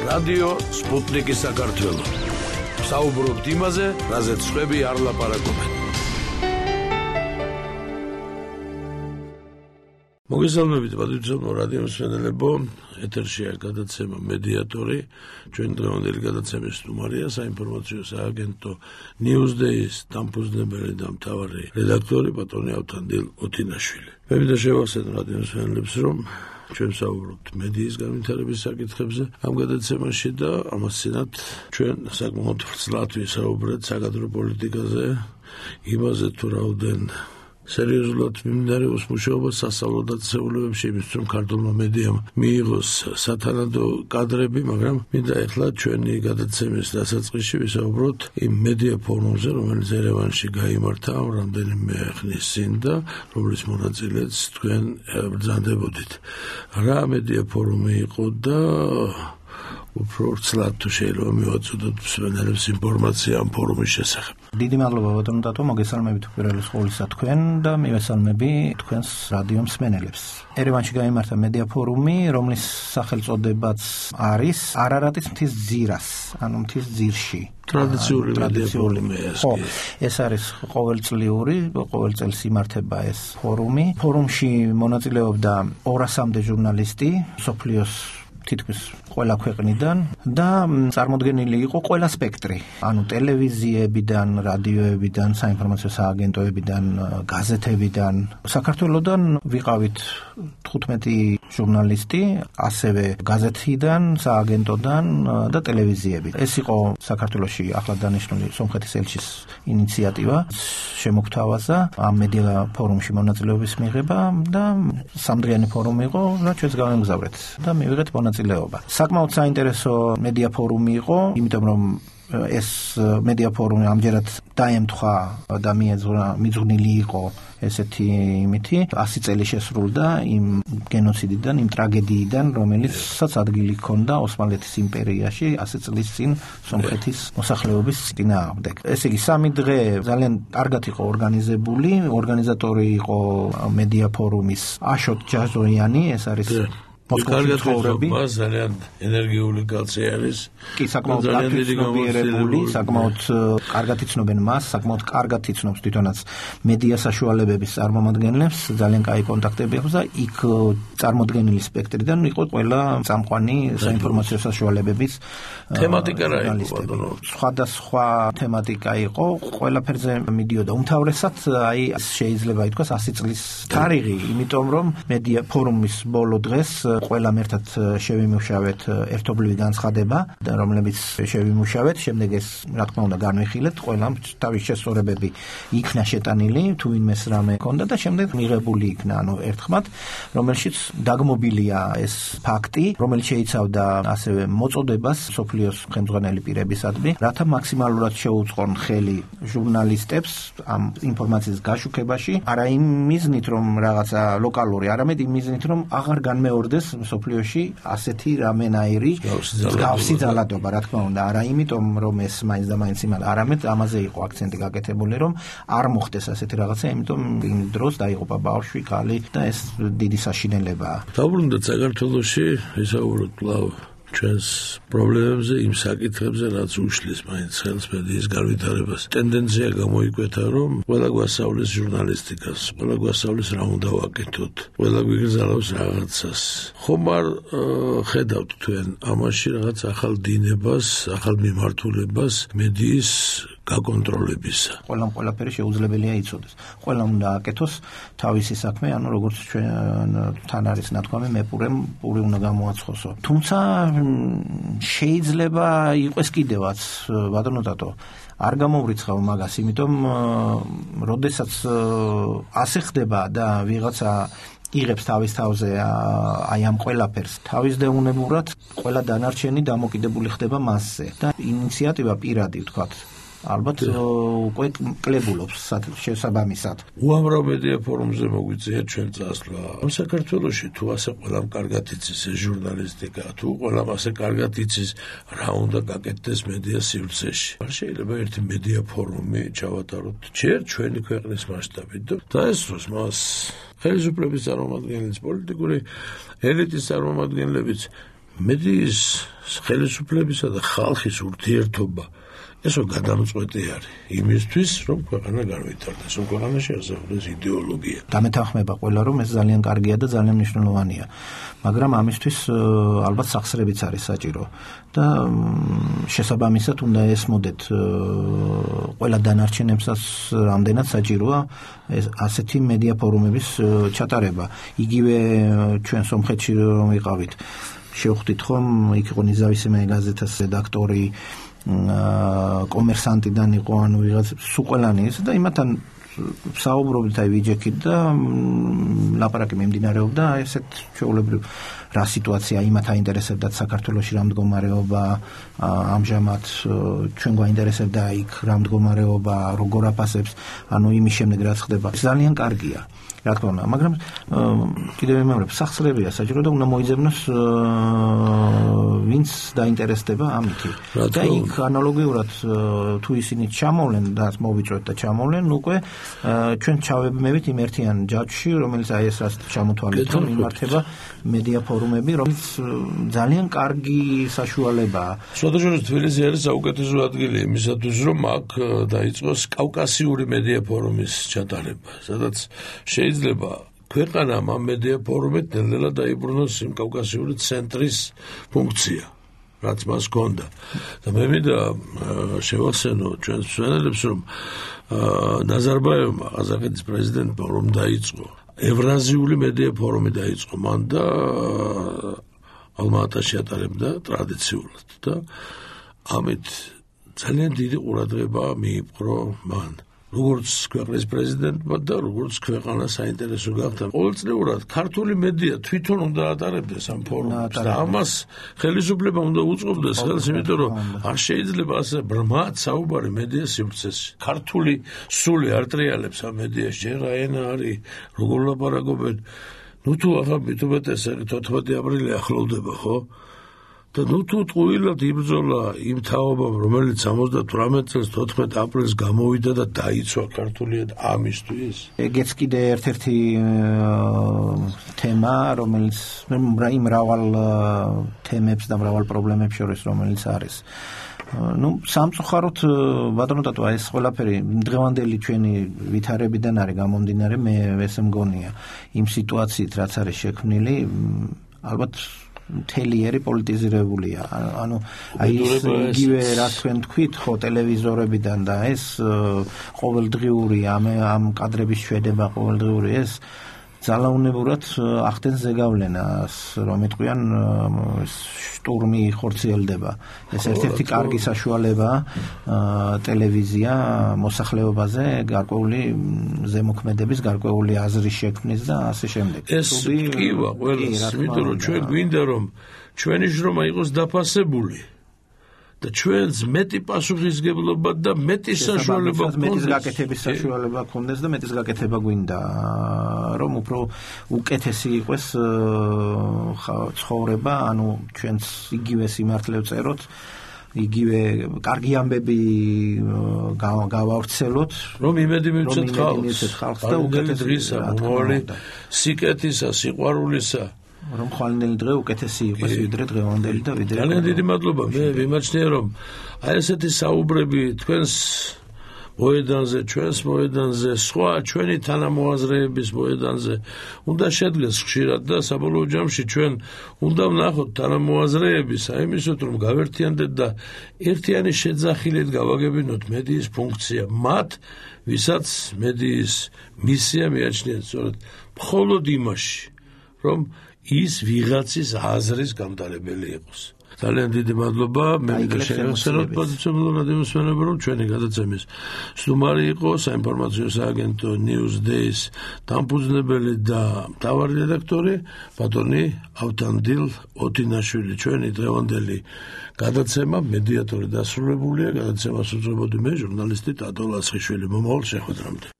რადიო სპუტნიკი საქართველო. საუბრობთ იმაზე, რაზეც სხვები არ ლაპარაკობენ. მოგესალმებით, პატრიოტულ რადიო მსმენელებო, ეთერშია გადაცემა მედიატორი. ჩვენ დღევანდელი გადაცემის სტუმარია საინფორმაციო სააგენტო Newsday-ის დამფუძნებელი და მთავარი რედაქტორი პატრონი ავთანდილ ოთინაშვილი. მე მინდა შევახსენო რადიო მსმენელებს, რომ ჩვენ საუბრობთ მედიის განვითარების საკითხებზე ამ გადაცემაში და ამასთანავ ჩვენ საკმაოდ ვრცლად ვისაუბრეთ საკადრო პოლიტიკაზე, იმაზე თუ რაოდენ სერიოზულად მიმდინარეობს მუშაობა სასწავლო დაწესებულებებში, იმისთვის რომ ქართულმა მედიამ მიიღოს სათანადო კადრები, მაგრამ მინდა ახლა ჩვენი გადაცემის დასაწყისში ვისაუბროთ იმ მედია ფორუმზე, რომელიც ერევანში გაიმართა რამდენიმე ხნის წინ და რომლის მონაწილეც თქვენ ბრძანდებოდით. რა მედია ფორუმი იყო და უფრო ვრცლად თუ შეიძლება მივაწოდოთ მსმენელებს ინფორმაცია ამ ფორუმის შესახებ. დიდი მადლობა ბატონო დათო, მოგესალმებით უპირველეს ყოვლისა თქვენ და მივესალმები თქვენს რადიო მსმენელებს. ერევანში გაიმართა მედია ფორუმი, რომლის სახელწოდებაც არის არარატის მთის ძირას, ანუ მთის ძირში. ტრადიციული მედია ფორუმი ეს არის ყოველწლიური, ყოველ წელს იმართება ეს ფორუმი. ფორუმში მონაწილეობდა 200-მდე ჟურნალისტი მსოფლიოს თითქმის ყველა ქვეყნიდან და წარმოდგენილი იყო ყველა სპექტრი, ანუ ტელევიზიებიდან, რადიოებიდან, საინფორმაციო სააგენტოებიდან, გაზეთებიდან. საქართველოდან ვიყავით 15 ჟურნალისტი, ასევე გაზეთიდან, სააგენტოდან და ტელევიზიებით. ეს იყო საქართველოში ახლად დანიშნული სომხეთის ელჩის ინიციატივა, შემოგთავაზა ამ მედია ფორუმში მონაწილეობის მიღება და სამდღიანი ფორუმი იყო და ჩვენც გავემგზავრეთ და მივიღეთ მონაწილეობა. საკმაოდ საინტერესო მედია ფორუმი იყო, იმიტომ რომ ეს მედია ფორუმი ამჯერად დაემთხვა და მიძღვნილი იყო ესეთი იმითი 100 წელი შესრულდა იმ გენოციდიდან, იმ ტრაგედიიდან, რომელიცაც ადგილი ჰქონდა ოსმალეთის იმპერიაში 100 წლის წინ სომხეთის მოსახლეობის წინააღმდეგ. ესე იგი, 3 დღე ძალიან კარგად იყო ორგანიზებული, ორგანიზატორი იყო მედია ფორუმის აშოტ ჯაჟოიანი, ეს არის კარგად ცხოვრები, ძალიან ენერგიული კაცი არის. კი, საკმაოდ დაფიქსირებული, საკმაოდ კარგად იცნობენ მას, საკმაოდ კარგად იცნობს თვითონაც მედია საშუალებების წარმომადგენლებს, ძალიან კაი კონტაქტები აქვს და იქ წარმოდგენილი სპექტრიდან იყო ყველა წამყვანი საინფორმაციო საშუალებების თემატიკა რა იყო? სხვადასხვა თემატიკა იყო, ყველაფერზე მიდიოდა. უმთავრესად აი შეიძლება ითქვას 100 წლის თარიღი, იმიტომ რომ მედია ფორუმის ბოლო დღეს ყველამ ერთად შევიმუშავეთ ერთობლივი განცხადება, რომლებიც შევიმუშავეთ, შემდეგ ეს რა თქმა უნდა განვიხილეთ, ყველამ თავის შესწორებები იქნა შეტანილი, თუ ვინმეს რამე ჰქონდა და შემდეგ მიღებული იქნა, ანუ ერთხმად, რომელშიც დაგმობილია ეს ფაქტი, რომელიც შეიცავდა ასევე მოწოდებას სოფლიოს ხელმძღვანელი პირებისადმი, რათა მაქსიმალურად შეუწყონ ხელი ჟურნალისტებს ამ ინფორმაციის გაშუქებაში, არა იმ მიზნით, რომ რაღაცა ლოკალური, არამედ იმ მიზნით, რომ აღარ განმეორდეს სოფლიოში ასეთი რამენაირი მსგავსი ძალადობა, რა თქმა უნდა, არა იმიტომ, რომ ეს მაინც და მაინც იმალა, არამედ ამაზე იყო აქცენტი გაკეთებული, რომ არ მოხდეს ასეთი რაღაცა, იმიტომ იმ დროს დაიღუპა ბავშვი, ქალი და ეს დიდი საშინელებაა. დაუბრუნდეთ საქართველოში, ვისაუბროთ კვლავ ჩვენს პრობლემებზე, იმ საკითხებზე, რაც უშლის მაინც ხელს მედიის განვითარებას. ტენდენცია გამოიკვეთა, რომ ყველა გვასწავლის ჟურნალისტიკას, ყველა გვასწავლის რა უნდა ვაკეთოთ, ყველა გვიგზავნოს რაღაცას. ხომ არ ხედავთ თქვენ ამაში რაღაც ახალ დინებას, ახალ მიმართულებას მედიის გაკონტროლებისა? ყველაფერი შეუძლებელია იცოდეს. ყველამ უნდა აკეთოს თავისი საქმე, ანუ როგორც ჩვენთან არის ნათქვამი, პური უნდა გამოაცხოსო. თუმცა შეიძლება იყოს კიდევაც, ბატონო დათო, არ გამოვრიცხავ მაგას, იმიტომ როდესაც ასე ხდება და ვიღაცა იღებს თავის თავზე აი ამ ყველაფერს, თავისდეუნებურად ყველა დანარჩენი დამოკიდებული ხდება მასზე და ინიციატივა პირადი ვთქვათ ალბათ უკვე კლებულობს შესაბამისად. უამრავ მედია ფორუმზე მოგვიწია ჩვენ წასვლა. საქართველოში თუ ასე ყველამ კარგად იცის ჟურნალისტიკა, თუ ყველამ ასე კარგად იცის რა უნდა გაკეთდეს მედია სივრცეში. არ შეიძლება ერთი მედია ფორუმი ჩავატაროთ ჯერ ჩვენი ქვეყნის მასშტაბით და დაესწროს მას ხელისუფლების წარმომადგენლებს, პოლიტიკური ელიტის წარმომადგენლებიც მედიის ხელისუფლებისა და ხალხის ურთიერთობა ესო გადამწყვეტი არის იმისთვის, რომ ქვეყანა განვითარდეს, რომ ქვეყანაში არსებობს იდეოლოგია. დამეთანხმება ყველა, რომ ეს ძალიან კარგია და ძალიან მნიშვნელოვანია. მაგრამ ამისთვის ალბათ სახსრებიც არის საჭირო და შესაბამისად უნდა ესმოდეთ ყველა დანარჩენებსაც რამდენად საჭიროა ასეთი მედია ფორუმების ჩატარება. იგივე ჩვენ სომხეთში რომ ვიყავით, შევხვდით ხომ, იქ იყო ნიზავისიმე გაზეთას რედაქტორი, კომერსანტიდან იყო, ანუ ვიღაც სუყელანი ის და იმათთან საუბრობთ აი ვიჯექით და ლაპარაკი მიმდინარეობდა ესეთ ჩვეულებრივ რა სიტუაცია იმათ აინტერესებდათ საქართველოში რა მდგომარეობა ამჟამად ჩვენ გვაინტერესებდა იქ რა მდგომარეობა როგორ აფასებს ანუ იმის შემდეგ რაც ხდება ძალიან კარგია რა თქმა უნდა მაგრამ კიდევ ვიმეორებ სახსრებია საჭირო და უნდა მოიძებნოს ვინც დაინტერესდება ამით და იქ ანალოგიურად თუ ისინი ჩამოვლენ და მოვიწვევთ და ჩამოვლენ უკვე ჩვენ ჩავებმევით იმ ერთიან ჯაჭვში რომელიც აი ეს რაც ჩამოთვალეთ რომ იმართება მედია ფორუმები რომელიც ძალიან კარგი საშუალებაა შესაძლოა თბილისი არის საუკეთესო ადგილი იმისათვის რომ აქ დაიწყოს კავკასიური მედია ფორუმის ჩატარება სადაც შეიძლება ქვეყანამ ამ მედია ფორუმით ნელ-ნელა დაიბრუნოს იმ კავკასიური ცენტრის ფუნქცია რაც მას ჰქონდა და მე მინდა შევახსენო ჩვენს მსმენელებს რომ ნაზარბაევმა ყაზახეთის პრეზიდენტმა რომ დაიწყო ევრაზიული მედია ფორუმი დაიწყო მან და ალმა-ატაში ატარებდა ტრადიციულად და ამით ძალიან დიდი ყურადღება მიიპყრო მან როგორც ქვეყნის პრეზიდენტმა და როგორც ქვეყანას საინტერესო გახდა. ყოველწლიურად ქართული მედია თვითონ უნდა ატარებდეს ამ ფორუმს და ამას ხელისუფლება უნდა უწყობდეს ხელს, იმიტომ რომ არ შეიძლება ასე ბრმად საუბარი მედია სივრცეში. ქართული სული არ ტრიალებს ამ მედიაში, ჯერ აენა არის, როგორ ლაპარაკობენ. ნუ თუ ახლა მithumetes 14 აპრილი ახლოვდება, ხო? და ნუ თუ ტყუილად იბრძოლა იმ თაობამ, რომელიც 78 წელს 14 აპრილს გამოვიდა და დაიცვა ქართული ამისთვის. ეგეც კიდე ერთ-ერთი თემა, რომელიც იმ მრავალ თემებს და მრავალ პრობლემებს შორის რომელიც არის. ну სამწუხაროდ ბატონო ტატო ეს ყველაფერი დღევანდელი ჩვენი ვითარებიდან არის გამომდინარე მე ესე მგონია იმ სიტუაციით რაც არის შექმნილი ალბათ მთელი პოლიტიზირებულია ანუ აი ეს იგივე რა თქვენ თქვით ხო ტელევიზორებიდან და ეს ყოველდღიური ამ კადრების შვედება ყოველდღიური ეს ძალაუნებურად ახდენს ზეგავლენას რომ იტყვიან შტურმი ხორციელდება ეს ერთ-ერთი კარგი საშუალება ტელევიზია მოსახლეობაზე გარკვეული ზემოქმედების გარკვეული აზრის შექმნის და ასე შემდეგ ეს კივა ყველას იმიტომ რომ ჩვენ გვინდა რომ ჩვენი შრომა იყოს დაფასებული და ჩვენს მეტი პასუხისგებლობა და მეტი საშუალება მეტის გაკეთების საშუალება გქონდეს და მეტის გაკეთება გვინდა რომ უფრო უკეთესი იყოს ცხოვრება ანუ ჩვენს იგივე სიმართლე ვწეროთ იგივე კარგი ამბები გავავრცელოთ რომ იმედი მივცეთ ხალხს და უკეთესი დღისა მომავალი სიკეთისა სიყვარულისა რომ ხვალინდელი დღე უკეთესი იყოს ვიდრე დღევანდელი და ვიდრე ძალიან დიდი მადლობა მე ვიმაჩნია რომ აი ესეთი საუბრები თქვენს მოედანზე ჩვენს მოედანზე სხვა ჩვენი თანამოაზრეების მოედანზე უნდა შედგეს ხშირად და საბოლოო ჯამში ჩვენ უნდა ვნახოთ თანამოაზრეების აი იმისოთ რომ გავერთიანდეთ და ერთიანი შეძახილით გავაგებინოთ მედიის ფუნქცია მათ ვისაც მედიის მისია მიაჩნიათ სწორედ მხოლოდ იმაში რომ ის ვიღაცის აზრის გამდარებელი იყოს. ძალიან დიდი მადლობა. მე მინდა შევახსენოთ პოზიციურად იმსვენებ რომ ჩვენი გადაცემის სტუმარი იყო საინფორმაციო სააგენტო Newsday-ის დამფუძნებელი და მთავარი რედაქტორი ბატონი ავთანდილ ოთინაშვილი. ჩვენი დღევანდელი გადაცემა მედიატორი დასრულებულია. გადაცემას უძღვებოდი მე ჟურნალისტი ტატო ლაცხიშვილი. მომავალ შეხვედრამდე.